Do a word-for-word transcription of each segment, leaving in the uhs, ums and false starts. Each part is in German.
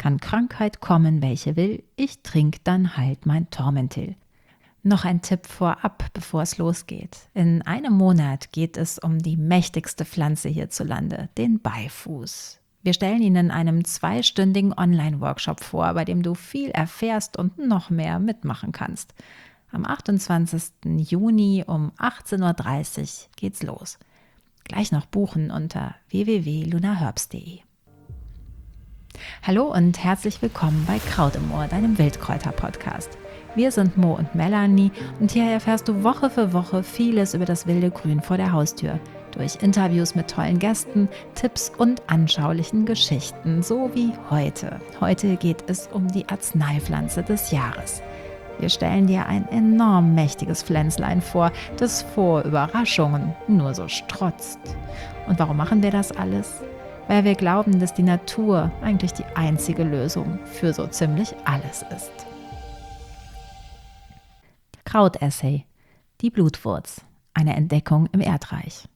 Kann Krankheit kommen, welche will, ich trink dann halt mein Tormentil. Noch ein Tipp vorab, bevor es losgeht. In einem Monat geht es um die mächtigste Pflanze hierzulande, den Beifuß. Wir stellen ihn in einem zweistündigen Online-Workshop vor, bei dem du viel erfährst und noch mehr mitmachen kannst. Am achtundzwanzigsten Juni um achtzehn Uhr dreißig geht's los. Gleich noch buchen unter w w w punkt lunaherbs punkt de. Hallo und herzlich willkommen bei Kraut im Ohr, deinem Wildkräuter-Podcast. Wir sind Mo und Melanie und hier erfährst du Woche für Woche vieles über das wilde Grün vor der Haustür. Durch Interviews mit tollen Gästen, Tipps und anschaulichen Geschichten, so wie heute. Heute geht es um die Arzneipflanze des Jahres. Wir stellen dir ein enorm mächtiges Pflänzlein vor, das vor Überraschungen nur so strotzt. Und warum machen wir das alles? Weil wir glauben, dass die Natur eigentlich die einzige Lösung für so ziemlich alles ist. Krautessay: Die Blutwurz, eine Entdeckung im Erdreich.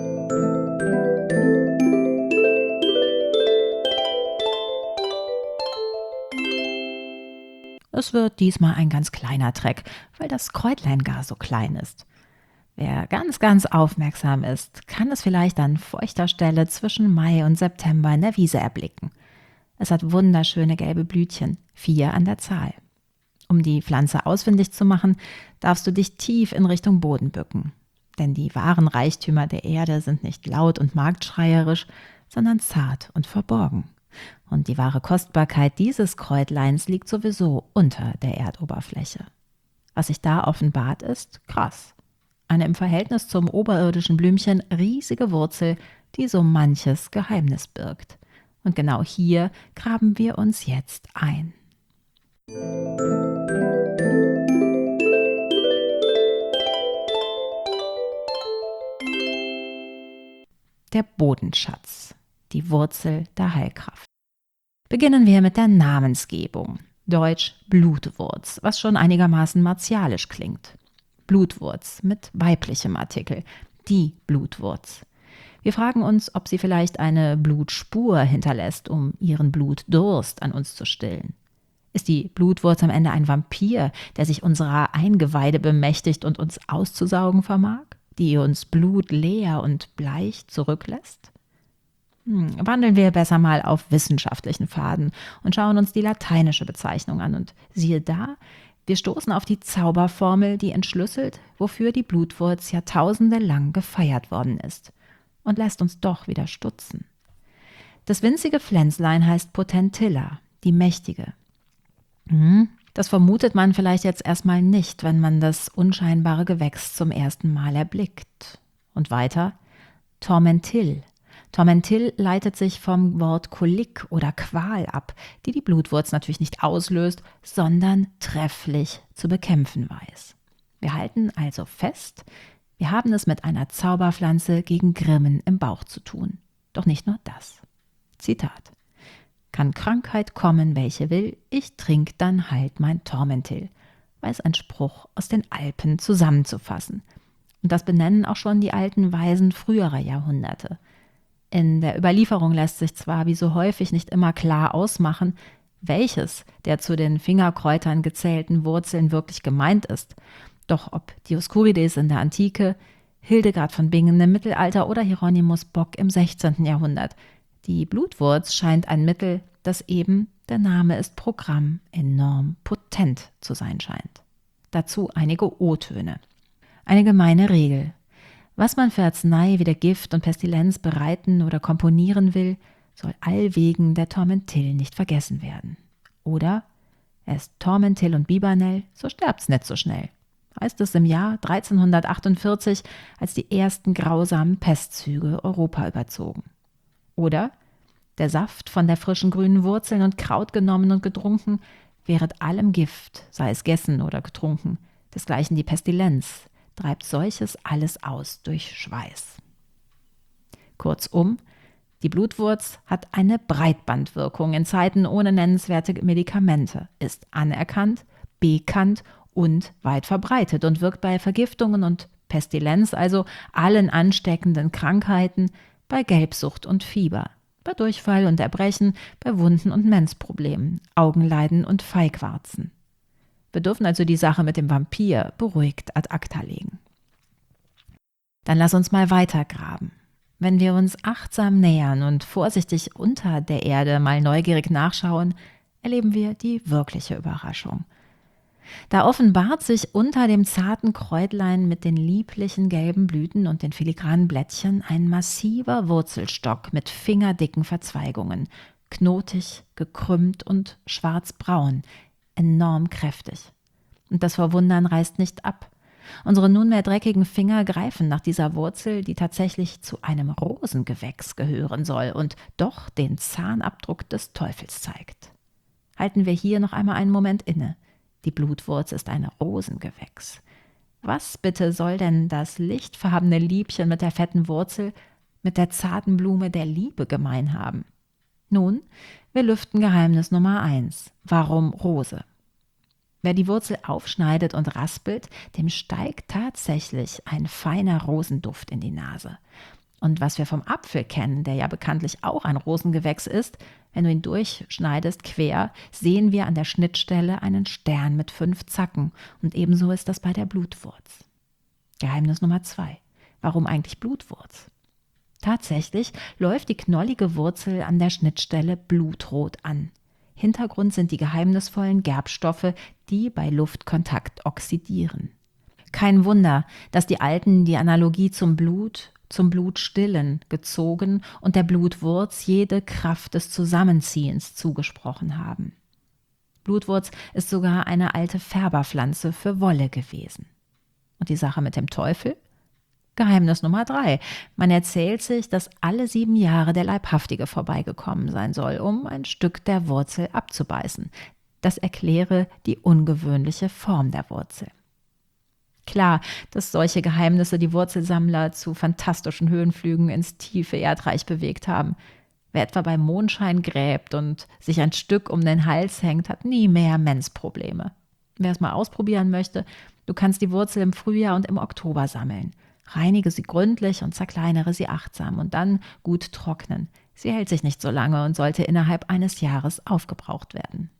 Es wird diesmal ein ganz kleiner Treck, weil das Kräutlein gar so klein ist. Wer ganz, ganz aufmerksam ist, kann es vielleicht an feuchter Stelle zwischen Mai und September in der Wiese erblicken. Es hat wunderschöne gelbe Blütchen, vier an der Zahl. Um die Pflanze ausfindig zu machen, darfst du dich tief in Richtung Boden bücken. Denn die wahren Reichtümer der Erde sind nicht laut und marktschreierisch, sondern zart und verborgen. Und die wahre Kostbarkeit dieses Kräutleins liegt sowieso unter der Erdoberfläche. Was sich da offenbart, ist Gras. Eine im Verhältnis zum oberirdischen Blümchen riesige Wurzel, die so manches Geheimnis birgt. Und genau hier graben wir uns jetzt ein. Der Bodenschatz, die Wurzel der Heilkraft. Beginnen wir mit der Namensgebung. Deutsch Blutwurz, was schon einigermaßen martialisch klingt. Blutwurz mit weiblichem Artikel, die Blutwurz. Wir fragen uns, ob sie vielleicht eine Blutspur hinterlässt, um ihren Blutdurst an uns zu stillen. Ist die Blutwurz am Ende ein Vampir, der sich unserer Eingeweide bemächtigt und uns auszusaugen vermag, die uns blutleer und bleich zurücklässt? Hm, wandeln wir besser mal auf wissenschaftlichen Pfaden und schauen uns die lateinische Bezeichnung an. Und siehe da, wir stoßen auf die Zauberformel, die entschlüsselt, wofür die Blutwurz Jahrtausende lang gefeiert worden ist, und lässt uns doch wieder stutzen. Das winzige Pflänzlein heißt Potentilla, die Mächtige. Hm, das vermutet man vielleicht jetzt erstmal nicht, wenn man das unscheinbare Gewächs zum ersten Mal erblickt. Und weiter: Tormentil. Tormentil leitet sich vom Wort Kolik oder Qual ab, die die Blutwurz natürlich nicht auslöst, sondern trefflich zu bekämpfen weiß. Wir halten also fest, wir haben es mit einer Zauberpflanze gegen Grimmen im Bauch zu tun. Doch nicht nur das. Zitat: Kann Krankheit kommen, welche will, ich trink dann halt mein Tormentil, weiß ein Spruch aus den Alpen zusammenzufassen. Und das benennen auch schon die alten Weisen früherer Jahrhunderte. In der Überlieferung lässt sich zwar wie so häufig nicht immer klar ausmachen, welches der zu den Fingerkräutern gezählten Wurzeln wirklich gemeint ist. Doch ob Dioskurides in der Antike, Hildegard von Bingen im Mittelalter oder Hieronymus Bock im sechzehnten Jahrhundert, die Blutwurz scheint ein Mittel, das eben, der Name ist Programm, enorm potent zu sein scheint. Dazu einige O-Töne. Eine gemeine Regel: Was man für Arznei wie der Gift und Pestilenz bereiten oder komponieren will, soll allwegen der Tormentil nicht vergessen werden. Oder: Esst Tormentil und Bibernell, so sterbt's nicht so schnell. Heißt es im Jahr dreizehnhundertachtundvierzig, als die ersten grausamen Pestzüge Europa überzogen. Oder: Der Saft von der frischen grünen Wurzeln und Kraut genommen und getrunken, wäret allem Gift, sei es gegessen oder getrunken, desgleichen die Pestilenz, treibt solches alles aus durch Schweiß. Kurzum, die Blutwurz hat eine Breitbandwirkung in Zeiten ohne nennenswerte Medikamente, ist anerkannt, bekannt und weit verbreitet und wirkt bei Vergiftungen und Pestilenz, also allen ansteckenden Krankheiten, bei Gelbsucht und Fieber, Bei Durchfall und Erbrechen, bei Wunden und Menzproblemen, Augenleiden und Feigwarzen. Wir dürfen also die Sache mit dem Vampir beruhigt ad acta legen. Dann lass uns mal weitergraben. Wenn wir uns achtsam nähern und vorsichtig unter der Erde mal neugierig nachschauen, erleben wir die wirkliche Überraschung. Da offenbart sich unter dem zarten Kräutlein mit den lieblichen gelben Blüten und den filigranen Blättchen ein massiver Wurzelstock mit fingerdicken Verzweigungen, knotig, gekrümmt und schwarzbraun, enorm kräftig. Und das Verwundern reißt nicht ab. Unsere nunmehr dreckigen Finger greifen nach dieser Wurzel, die tatsächlich zu einem Rosengewächs gehören soll und doch den Zahnabdruck des Teufels zeigt. Halten wir hier noch einmal einen Moment inne. Die Blutwurz ist ein Rosengewächs. Was bitte soll denn das lichtfarbene Liebchen mit der fetten Wurzel mit der zarten Blume der Liebe gemein haben? Nun, wir lüften Geheimnis Nummer eins. Warum Rose? Wer die Wurzel aufschneidet und raspelt, dem steigt tatsächlich ein feiner Rosenduft in die Nase. Und was wir vom Apfel kennen, der ja bekanntlich auch ein Rosengewächs ist, wenn du ihn durchschneidest quer, sehen wir an der Schnittstelle einen Stern mit fünf Zacken. Und ebenso ist das bei der Blutwurz. Geheimnis Nummer zwei. Warum eigentlich Blutwurz? Tatsächlich läuft die knollige Wurzel an der Schnittstelle blutrot an. Hintergrund sind die geheimnisvollen Gerbstoffe, die bei Luftkontakt oxidieren. Kein Wunder, dass die Alten die Analogie zum Blut, zum Blutstillen gezogen und der Blutwurz jede Kraft des Zusammenziehens zugesprochen haben. Blutwurz ist sogar eine alte Färberpflanze für Wolle gewesen. Und die Sache mit dem Teufel? Geheimnis Nummer drei. Man erzählt sich, dass alle sieben Jahre der Leibhaftige vorbeigekommen sein soll, um ein Stück der Wurzel abzubeißen. Das erkläre die ungewöhnliche Form der Wurzel. Klar, dass solche Geheimnisse die Wurzelsammler zu fantastischen Höhenflügen ins tiefe Erdreich bewegt haben. Wer etwa bei Mondschein gräbt und sich ein Stück um den Hals hängt, hat nie mehr Menzprobleme. Wer es mal ausprobieren möchte, du kannst die Wurzel im Frühjahr und im Oktober sammeln. Reinige sie gründlich und zerkleinere sie achtsam und dann gut trocknen. Sie hält sich nicht so lange und sollte innerhalb eines Jahres aufgebraucht werden.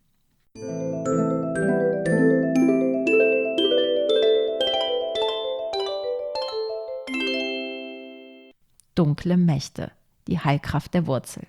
Dunkle Mächte, die Heilkraft der Wurzel.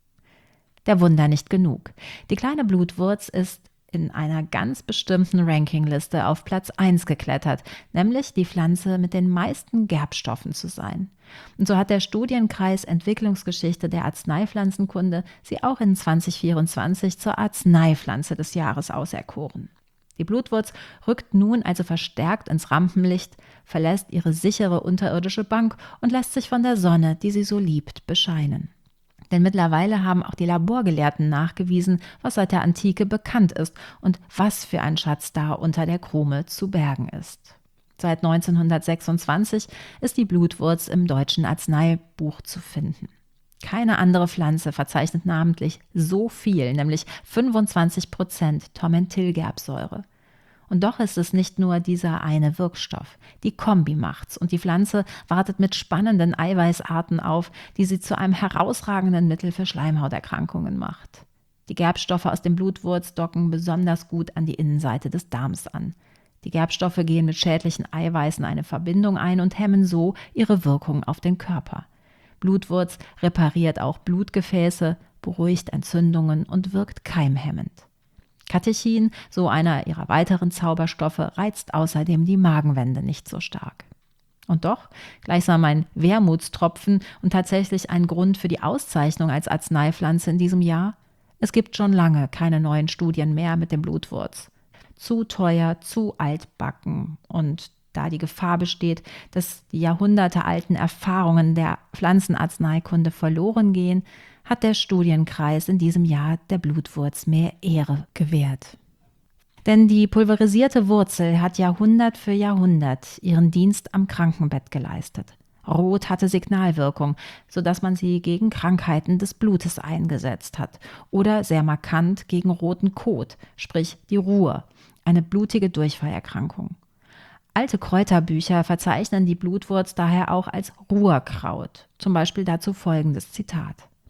Der Wunder nicht genug. Die kleine Blutwurz ist in einer ganz bestimmten Rankingliste auf Platz eins geklettert, nämlich die Pflanze mit den meisten Gerbstoffen zu sein. Und so hat der Studienkreis Entwicklungsgeschichte der Arzneipflanzenkunde sie auch in zwanzig vierundzwanzig zur Arzneipflanze des Jahres auserkoren. Die Blutwurz rückt nun also verstärkt ins Rampenlicht, verlässt ihre sichere unterirdische Bank und lässt sich von der Sonne, die sie so liebt, bescheinen. Denn mittlerweile haben auch die Laborgelehrten nachgewiesen, was seit der Antike bekannt ist und was für ein Schatz da unter der Krume zu bergen ist. Seit neunzehnhundertsechsundzwanzig ist die Blutwurz im Deutschen Arzneibuch zu finden. Keine andere Pflanze verzeichnet namentlich so viel, nämlich fünfundzwanzig Prozent Tormentilgerbsäure. Und doch ist es nicht nur dieser eine Wirkstoff. Die Kombi macht's und die Pflanze wartet mit spannenden Eiweißarten auf, die sie zu einem herausragenden Mittel für Schleimhauterkrankungen macht. Die Gerbstoffe aus dem Blutwurz docken besonders gut an die Innenseite des Darms an. Die Gerbstoffe gehen mit schädlichen Eiweißen eine Verbindung ein und hemmen so ihre Wirkung auf den Körper. Blutwurz repariert auch Blutgefäße, beruhigt Entzündungen und wirkt keimhemmend. Katechin, so einer ihrer weiteren Zauberstoffe, reizt außerdem die Magenwände nicht so stark. Und doch, gleichsam ein Wermutstropfen und tatsächlich ein Grund für die Auszeichnung als Arzneipflanze in diesem Jahr: Es gibt schon lange keine neuen Studien mehr mit dem Blutwurz. Zu teuer, zu altbacken und da die Gefahr besteht, dass die jahrhundertealten Erfahrungen der Pflanzenarzneikunde verloren gehen, hat der Studienkreis in diesem Jahr der Blutwurz mehr Ehre gewährt. Denn die pulverisierte Wurzel hat Jahrhundert für Jahrhundert ihren Dienst am Krankenbett geleistet. Rot hatte Signalwirkung, sodass man sie gegen Krankheiten des Blutes eingesetzt hat oder sehr markant gegen roten Kot, sprich die Ruhr, eine blutige Durchfallerkrankung. Alte Kräuterbücher verzeichnen die Blutwurz daher auch als Ruhrkraut, zum Beispiel dazu folgendes Zitat: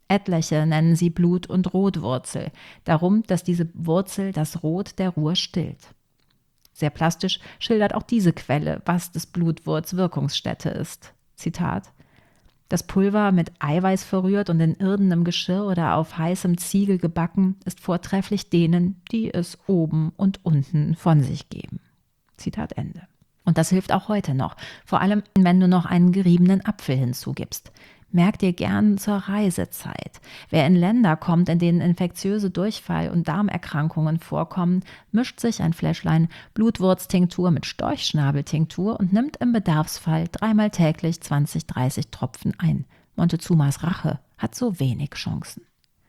Etliche nennen sie Blut- und Rotwurzel, darum, dass diese Wurzel das Rot der Ruhr stillt. Sehr plastisch schildert auch diese Quelle, was des Blutwurz Wirkungsstätte ist. Zitat: Das Pulver mit Eiweiß verrührt und in irdenem Geschirr oder auf heißem Ziegel gebacken, ist vortrefflich denen, die es oben und unten von sich geben. Zitat Ende. Und das hilft auch heute noch, vor allem wenn du noch einen geriebenen Apfel hinzugibst. Merk dir gern zur Reisezeit. Wer in Länder kommt, in denen infektiöse Durchfall- und Darmerkrankungen vorkommen, mischt sich ein Fläschlein Blutwurztinktur mit Storchschnabeltinktur und nimmt im Bedarfsfall dreimal täglich zwanzig, dreißig Tropfen ein. Montezumas Rache hat so wenig Chancen.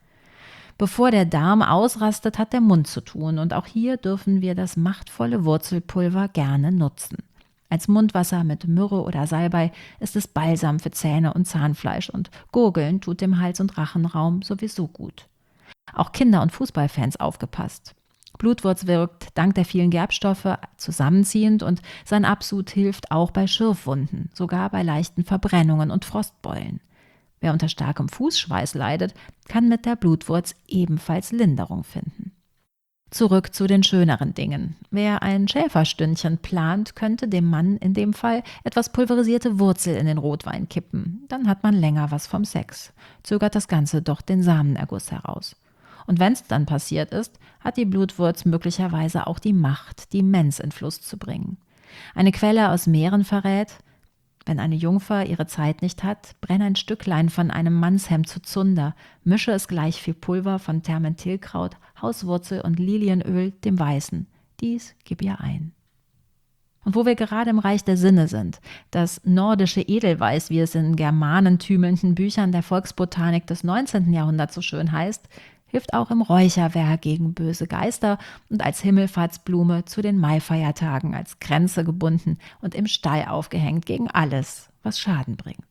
Bevor der Darm ausrastet, hat der Mund zu tun, und auch hier dürfen wir das machtvolle Wurzelpulver gerne nutzen. Als Mundwasser mit Myrrhe oder Salbei ist es Balsam für Zähne und Zahnfleisch, und Gurgeln tut dem Hals- und Rachenraum sowieso gut. Auch Kinder- und Fußballfans aufgepasst. Blutwurz wirkt dank der vielen Gerbstoffe zusammenziehend, und sein Absud hilft auch bei Schürfwunden, sogar bei leichten Verbrennungen und Frostbeulen. Wer unter starkem Fußschweiß leidet, kann mit der Blutwurz ebenfalls Linderung finden. Zurück zu den schöneren Dingen. Wer ein Schäferstündchen plant, könnte dem Mann in dem Fall etwas pulverisierte Wurzel in den Rotwein kippen. Dann hat man länger was vom Sex. Zögert das Ganze doch den Samenerguss heraus. Und wenn es dann passiert ist, hat die Blutwurz möglicherweise auch die Macht, die Mens in Fluss zu bringen. Eine Quelle aus Mähren verrät: Wenn eine Jungfer ihre Zeit nicht hat, brenn ein Stücklein von einem Mannshemd zu Zunder, mische es gleich viel Pulver von Termentilkraut, Hauswurzel und Lilienöl, dem Weißen. Dies gib ihr ein. Und wo wir gerade im Reich der Sinne sind, das nordische Edelweiß, wie es in germanentümelnden Büchern der Volksbotanik des neunzehnten Jahrhunderts so schön heißt, hilft auch im Räucherwerk gegen böse Geister und als Himmelfahrtsblume zu den Maifeiertagen als Kränze gebunden und im Stall aufgehängt gegen alles, was Schaden bringt.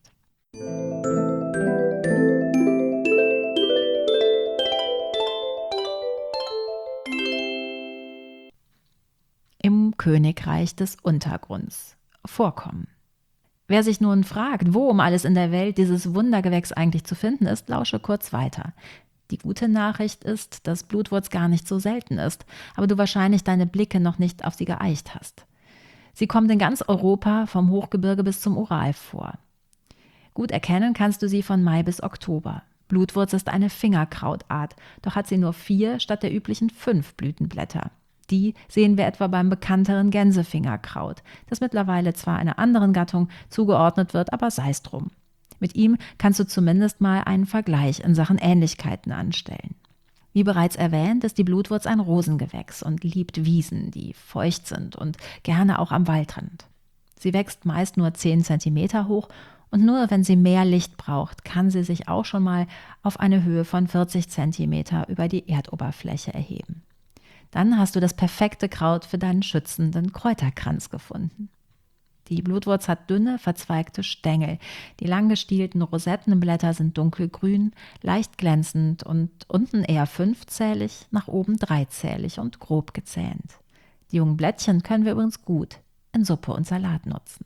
Im Königreich des Untergrunds vorkommen. Wer sich nun fragt, wo um alles in der Welt dieses Wundergewächs eigentlich zu finden ist, lausche kurz weiter. Die gute Nachricht ist, dass Blutwurz gar nicht so selten ist, aber du wahrscheinlich deine Blicke noch nicht auf sie geeicht hast. Sie kommt in ganz Europa, vom Hochgebirge bis zum Ural vor. Gut erkennen kannst du sie von Mai bis Oktober. Blutwurz ist eine Fingerkrautart, doch hat sie nur vier statt der üblichen fünf Blütenblätter. Die sehen wir etwa beim bekannteren Gänsefingerkraut, das mittlerweile zwar einer anderen Gattung zugeordnet wird, aber sei's drum. Mit ihm kannst du zumindest mal einen Vergleich in Sachen Ähnlichkeiten anstellen. Wie bereits erwähnt, ist die Blutwurz ein Rosengewächs und liebt Wiesen, die feucht sind, und gerne auch am Waldrand. Sie wächst meist nur zehn Zentimeter hoch, und nur wenn sie mehr Licht braucht, kann sie sich auch schon mal auf eine Höhe von vierzig Zentimeter über die Erdoberfläche erheben. Dann hast du das perfekte Kraut für deinen schützenden Kräuterkranz gefunden. Die Blutwurz hat dünne, verzweigte Stängel. Die langgestielten Rosettenblätter sind dunkelgrün, leicht glänzend und unten eher fünfzählig, nach oben dreizählig und grob gezähnt. Die jungen Blättchen können wir übrigens gut in Suppe und Salat nutzen.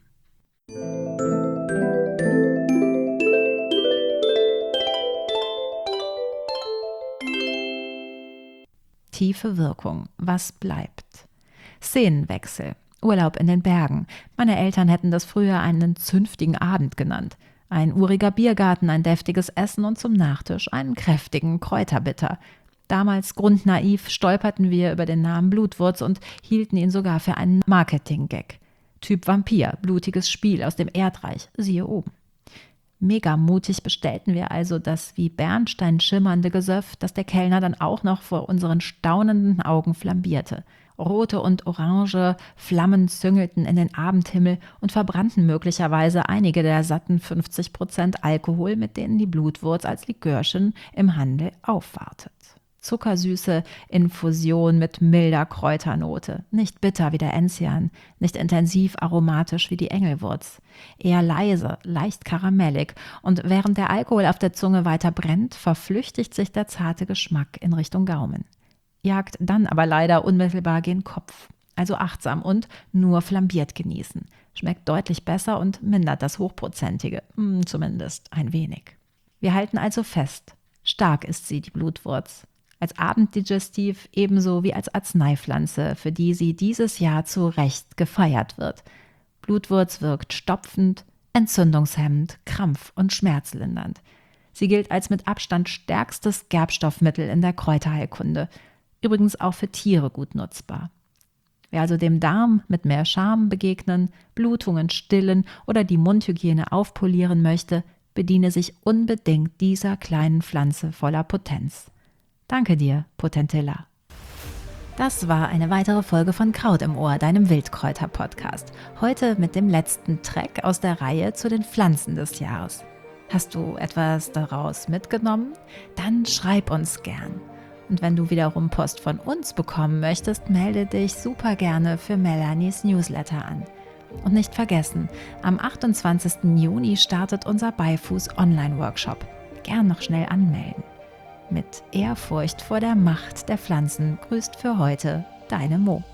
Tiefe Wirkung. Was bleibt? Szenenwechsel. Urlaub in den Bergen. Meine Eltern hätten das früher einen zünftigen Abend genannt. Ein uriger Biergarten, ein deftiges Essen und zum Nachtisch einen kräftigen Kräuterbitter. Damals grundnaiv stolperten wir über den Namen Blutwurz und hielten ihn sogar für einen Marketing-Gag. Typ Vampir, blutiges Spiel aus dem Erdreich, siehe oben. Mega mutig bestellten wir also das wie Bernstein schimmernde Gesöff, das der Kellner dann auch noch vor unseren staunenden Augen flambierte. Rote und orange Flammen züngelten in den Abendhimmel und verbrannten möglicherweise einige der satten fünfzig Prozent Alkohol, mit denen die Blutwurz als Likörchen im Handel aufwartet. Zuckersüße Infusion mit milder Kräuternote, nicht bitter wie der Enzian, nicht intensiv aromatisch wie die Engelwurz, eher leise, leicht karamellig, und während der Alkohol auf der Zunge weiter brennt, verflüchtigt sich der zarte Geschmack in Richtung Gaumen. Jagt dann aber leider unmittelbar gen Kopf. Also achtsam und nur flambiert genießen. Schmeckt deutlich besser und mindert das Hochprozentige, zumindest ein wenig. Wir halten also fest: Stark ist sie, die Blutwurz. Als Abenddigestiv ebenso wie als Arzneipflanze, für die sie dieses Jahr zu Recht gefeiert wird. Blutwurz wirkt stopfend, entzündungshemmend, krampf- und schmerzlindernd. Sie gilt als mit Abstand stärkstes Gerbstoffmittel in der Kräuterheilkunde, übrigens auch für Tiere gut nutzbar. Wer also dem Darm mit mehr Charme begegnen, Blutungen stillen oder die Mundhygiene aufpolieren möchte, bediene sich unbedingt dieser kleinen Pflanze voller Potenz. Danke dir, Potentilla. Das war eine weitere Folge von Kraut im Ohr, deinem Wildkräuter-Podcast. Heute mit dem letzten Track aus der Reihe zu den Pflanzen des Jahres. Hast du etwas daraus mitgenommen? Dann schreib uns gern. Und wenn du wiederum Post von uns bekommen möchtest, melde dich super gerne für Melanies Newsletter an. Und nicht vergessen, am achtundzwanzigsten Juni startet unser Beifuß Online-Workshop. Gern noch schnell anmelden. Mit Ehrfurcht vor der Macht der Pflanzen grüßt für heute deine Mo.